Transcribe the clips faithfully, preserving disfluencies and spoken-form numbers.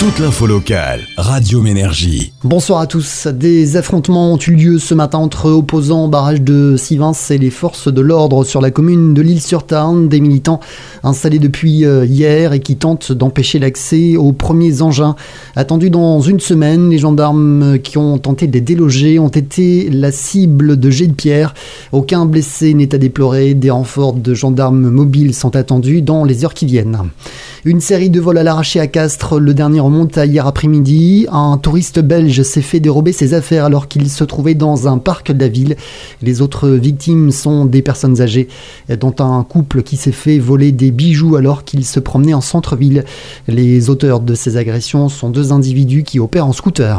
Toute l'info locale, Radio Ménergie. Bonsoir à tous. Des affrontements ont eu lieu ce matin entre opposants au barrage de Sivins et les forces de l'ordre sur la commune de l'Isle-sur-Tarn. Des militants installés depuis hier et qui tentent d'empêcher l'accès aux premiers engins. Attendus dans une semaine, les gendarmes qui ont tenté de les déloger ont été la cible de jets de pierre. Aucun blessé n'est à déplorer. Des renforts de gendarmes mobiles sont attendus dans les heures qui viennent. Une série de vols à l'arraché à Castres. Le dernier remonte à hier après-midi. Un touriste belge s'est fait dérober ses affaires alors qu'il se trouvait dans un parc de la ville. Les autres victimes sont des personnes âgées, dont un couple qui s'est fait voler des bijoux alors qu'il se promenait en centre-ville. Les auteurs de ces agressions sont deux individus qui opèrent en scooter.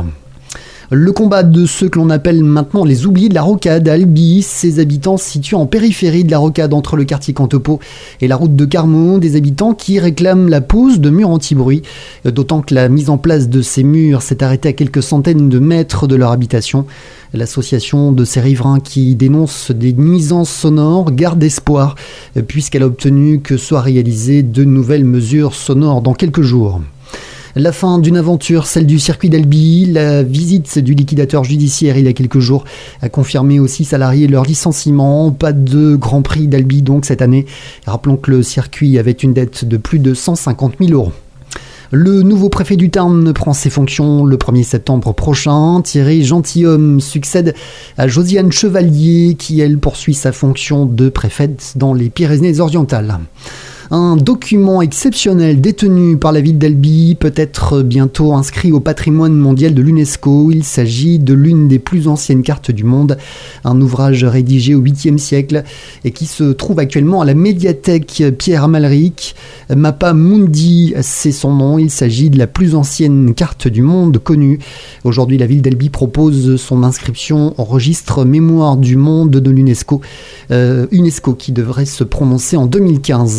Le combat de ceux que l'on appelle maintenant les oubliés de la Rocade à Albi. Ces habitants situés en périphérie de la Rocade entre le quartier Cantopo et la route de Carmont. Des habitants qui réclament la pose de murs anti-bruit. D'autant que la mise en place de ces murs s'est arrêtée à quelques centaines de mètres de leur habitation. L'association de ces riverains qui dénonce des nuisances sonores garde espoir puisqu'elle a obtenu que soient réalisées de nouvelles mesures sonores dans quelques jours. La fin d'une aventure, celle du circuit d'Albi. La visite du liquidateur judiciaire il y a quelques jours a confirmé aux six salariés leur licenciement. Pas de Grand Prix d'Albi donc cette année. Rappelons que le circuit avait une dette de plus de cent cinquante mille euros. Le nouveau préfet du Tarn prend ses fonctions le premier septembre prochain. Thierry Gentilhomme succède à Josiane Chevalier qui, elle, poursuit sa fonction de préfète dans les Pyrénées-Orientales. Un document exceptionnel détenu par la ville d'Albi peut être bientôt inscrit au patrimoine mondial de l'UNESCO. Il s'agit de l'une des plus anciennes cartes du monde, un ouvrage rédigé au huitième siècle et qui se trouve actuellement à la médiathèque Pierre-Amalric. Mappa Mundi, c'est son nom. Il s'agit de la plus ancienne carte du monde connue. Aujourd'hui, la ville d'Albi propose son inscription au registre Mémoire du monde de l'UNESCO, euh, UNESCO qui devrait se prononcer en deux mille quinze.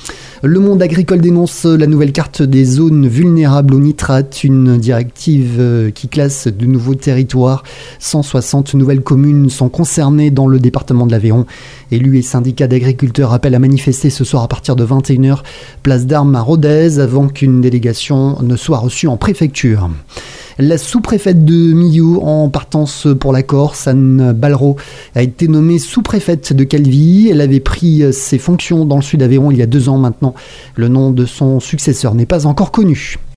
Le monde agricole dénonce la nouvelle carte des zones vulnérables aux nitrates, une directive qui classe de nouveaux territoires. cent soixante nouvelles communes sont concernées dans le département de l'Aveyron. Élus et syndicats d'agriculteurs appellent à manifester ce soir à partir de vingt et une heures, place d'Armes à Rodez, avant qu'une délégation ne soit reçue en préfecture. La sous-préfète de Millau en partance pour la Corse, Anne Ballereau, a été nommée sous-préfète de Calvi. Elle avait pris ses fonctions dans le sud Aveyron il y a deux ans maintenant. Le nom de son successeur n'est pas encore connu.